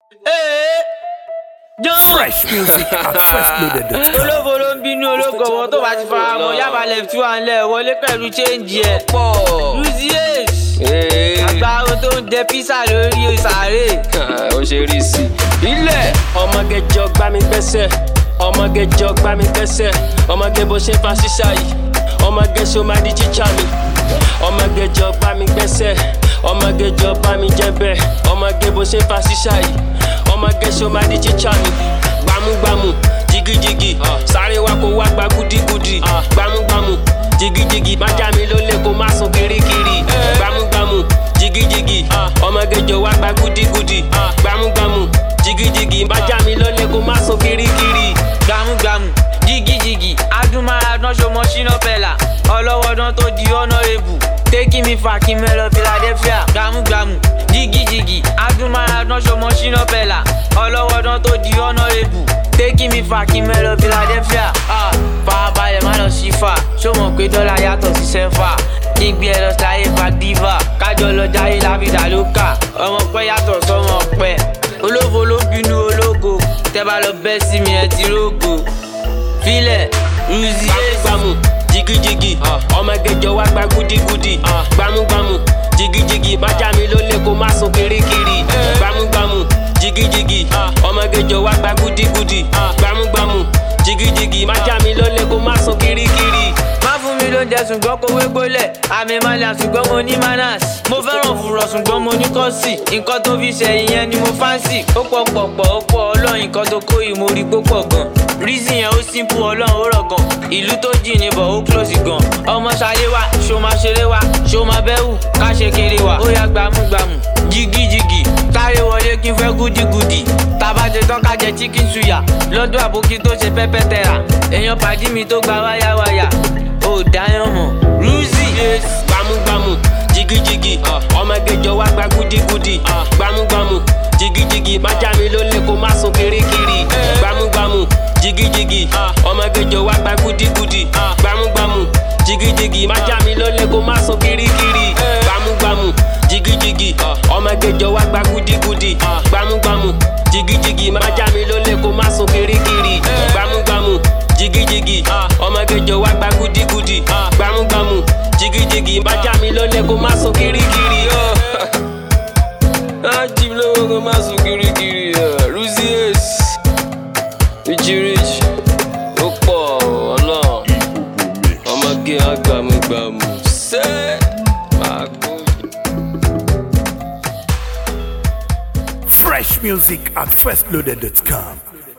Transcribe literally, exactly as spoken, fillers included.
Hey, Fresh music at fresh loaded dot com. olófo ló ń bínú ológọ̀wọ́ tó bá ti fara mọ́ yàbá left two and left wọlé pẹ̀lú change ẹ̀. Lucius agbáwo tó ń jẹ pizza lórí ìsàrè. Ó ṣe rí sí ilẹ̀ ọmọge jọ gbá mi gbẹ́sẹ̀ ọmọge jọ gbá mi gbẹ́sẹ̀ ọmọge bó ṣe fa ṣíṣà yìí ọmọge ṣó máa di chicha mi ọmọge jọ gbá mi gbẹ́sẹ̀ ọmọge jọ bá mi jẹ́ bẹ́ẹ̀ ọmọge bó ṣe fa ṣíṣà yìí ọmọge ṣó máa di chicha mi gbámúgbámú jigijigi sáré wa kó wá gba gúdígúdí gbámúgbámú jigijigi má já mi lólè kó má sùn kirikiri gbámúgbámú jigijigi ọmọge jọ wá gba gúdígúdí gbámúgbámú jigijigi má já mi lólè kó má sùn kirikiri gbámúgbámú jigijigi adúmáradán ṣọmọ ṣínà pẹ̀lá ọlọ́wọ́dán tó di honourable taking me far kí mẹ́lọ Philadelphia gbámúgbámú jigijigi adúmáradán ṣọmọ ṣínà pẹ̀lá ọlọ́wọ́dán tó di honourable taking me far kí mẹ́lọ Philadelphia ah farabalẹ̀ má lọ sí fà ṣó mọ̀ pé dọ́là yàtọ̀ sí sẹ́fà kí n gbé ẹ lọ sáyé fàdífà kájọ lọ jáyé lábìdá ló kà ọmọ pẹ́ yàtọ̀ sọmọ pẹ́ olófo ló bínú ológo tẹ́ bá lọ bẹ́ sí mi ẹ ti rógo filẹ̀ gbámúgbámú jigijigi ọmọge jọ wá gba gúdígúdí gbámúgbámú jigijigi má já mi lólè kó má sùn kirikiri gbámúgbámú jigijigi ọmọge jọ wá gba gúdígúdí gbámúgbámú jigijigi má já mi lólè kó má sùn kirikiri. má fún mi lóúnjẹ ṣùgbọ́n kò wé gbólẹ̀ àmì ìmọ̀lẹ̀ ṣùgbọ́n mo ní manners mo fẹ́ràn fùrọ̀ ṣùgbọ́n mo ní kọ́ọ̀sì nǹkan tó fi ṣe ìyẹn ni mo fáǹsì ó pọ̀ pọ̀ pọ̀ ó pọ̀ ọlọ́run nǹkan tó kó yìí mo rí púpọ̀ gan reason yẹn ó simple ọlọ́run ó rọ̀ gan ìlú tó jìn ní bọ̀ ó close gan ọmọ ṣayé wa ṣó máa ṣeré wa ṣó máa bẹ́wù ká ṣe kéré wa ó yá gbámúgbámú jigijigi káre wọlé kí n fẹ́ gúdígúdí tàbájẹ tán ká jẹ chicken suya lọ́dún àbókí tó ṣe pẹ́pẹ́ tẹ̀ra èèyàn pàdí mi tó gba wáyáwáyà ó dáyàn mọ̀ rúzì. gbámúgbámú jigijigi ọmọge jọ wá gba gúdígúdí gbámúgbámú jigijigi má já mi lólè kó má sùn kirikiri gbámúgbámú jigijigi ọmọge jọ wá gba gúdígúdí gbámúgbámú jigijigi má já mi lólè kó má sùn kirikiri gbámúgbámú jigijigi ọmọge jọ wá gba gúdígúdí gbámúgbámú jigijigi má já mi lólè kó má sùn kirikiri gbámúgbámú jigijigi ọmọge jọ wá gba gúdígúdí gbámúgbámú jigijigi má já mi lólè kó má sùn kirikiri. Ají mi lówó kó má sùn kirikiri. Lucius Richie ó pọ̀ ọlọ́run ọmọge agbàmúgbàmù ṣe máa gbó. Fresh music at fresh loaded dot com.